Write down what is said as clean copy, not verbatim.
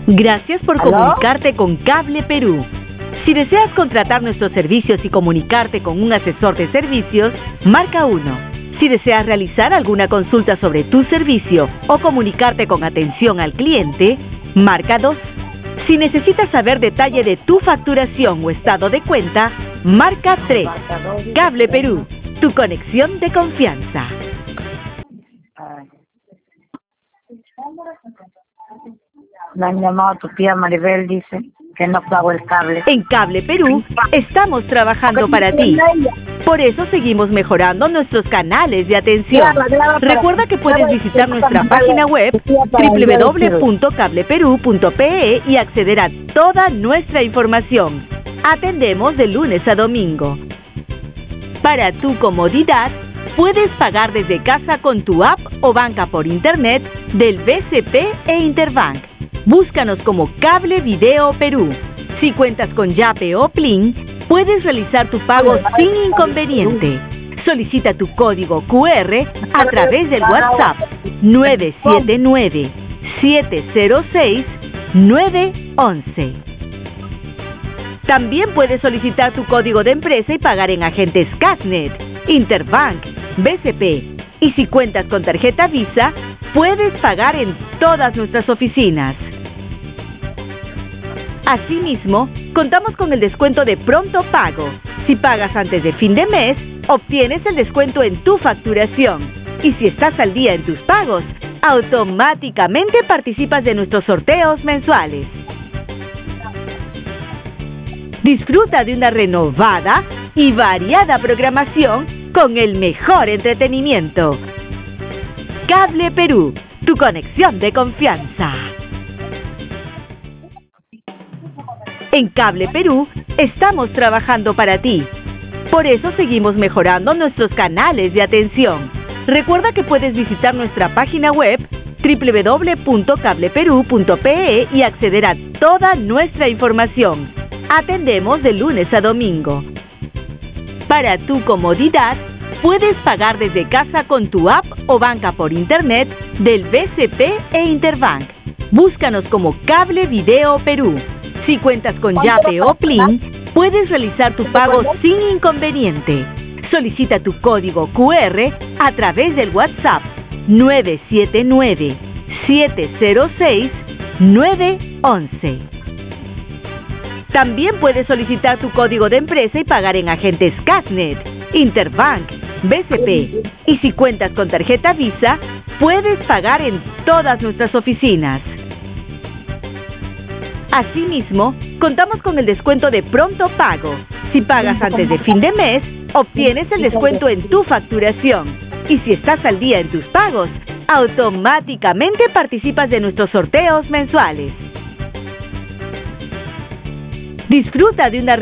Gracias por ¿Aló? comunicarte con Cable Perú. Si deseas contratar nuestros servicios y comunicarte con un asesor de servicios, marca 1. Si deseas realizar alguna consulta sobre tu servicio o comunicarte con atención al cliente, marca 2. Si necesitas saber detalle de tu facturación o estado de cuenta, marca 3. Cable Perú, tu conexión de confianza. Me han llamado a tu tía Maribel, dice que no pago el cable. En Cable Perú estamos trabajando para ti. Por eso seguimos mejorando nuestros canales de atención. Recuerda que puedes visitar nuestra página web www.cableperú.pe y acceder a toda nuestra información. Atendemos de lunes a domingo. Para tu comodidad, puedes pagar desde casa con tu app o banca por internet del BCP e Interbank. Búscanos como Cable Video Perú. Si cuentas con Yape o Plin, puedes realizar tu pago sin inconveniente. Solicita tu código QR a través del WhatsApp 979-706-911. También puedes solicitar tu código de empresa y pagar en agentes Casnet, Interbank, BCP. Y si cuentas con tarjeta Visa, puedes pagar en todas nuestras oficinas. Asimismo, contamos con el descuento de pronto pago. Si pagas antes de fin de mes, obtienes el descuento en tu facturación. Y si estás al día en tus pagos, automáticamente participas de nuestros sorteos mensuales. Disfruta de una renovada y variada programación con el mejor entretenimiento. Cable Perú, tu conexión de confianza. En Cable Perú estamos trabajando para ti. Por eso seguimos mejorando nuestros canales de atención. Recuerda que puedes visitar nuestra página web www.cableperú.pe y acceder a toda nuestra información. Atendemos de lunes a domingo. Para tu comodidad, puedes pagar desde casa con tu app o banca por internet del BCP e Interbank. Búscanos como Cable Video Perú. Si cuentas con Yape o Plin, puedes realizar tu pago sin inconveniente. Solicita tu código QR a través del WhatsApp 979-706-911. También puedes solicitar tu código de empresa y pagar en agentes Casnet, Interbank, BCP. Y si cuentas con tarjeta Visa, puedes pagar en todas nuestras oficinas. Asimismo, contamos con el descuento de pronto pago. Si pagas antes de fin de mes, obtienes el descuento en tu facturación. Y si estás al día en tus pagos, automáticamente participas de nuestros sorteos mensuales. Disfruta de una